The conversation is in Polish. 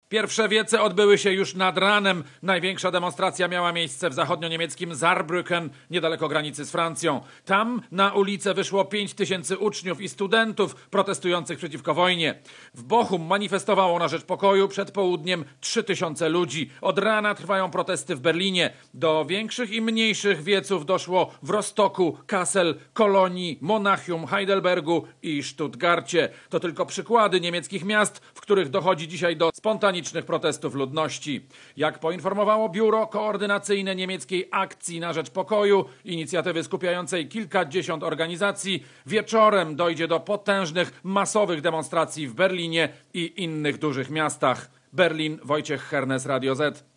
Pierwsze wiece odbyły się już nad ranem. Największa demonstracja miała miejsce w zachodnio-niemieckim Saarbrücken, niedaleko granicy z Francją. Tam na ulicę wyszło 5000 uczniów i studentów protestujących przeciwko wojnie. W Bochum manifestowało na rzecz pokoju przed południem 3000 ludzi. Od rana trwają protesty w Berlinie. Do większych i mniejszych wieców doszło w Rostocku, Kassel, Kolonii, Monachium, Heidelbergu i Stuttgarcie. To tylko przykłady niemieckich miast, w których dochodzi dzisiaj do spontanicznych protestów ludności. Jak poinformowało Biuro Koordynacyjne Niemieckiej Akcji na Rzecz Pokoju, inicjatywy skupiającej kilkadziesiąt organizacji, wieczorem dojdzie do potężnych, masowych demonstracji w Berlinie i innych dużych miastach. Berlin, Wojciech Hernes, Radio Z.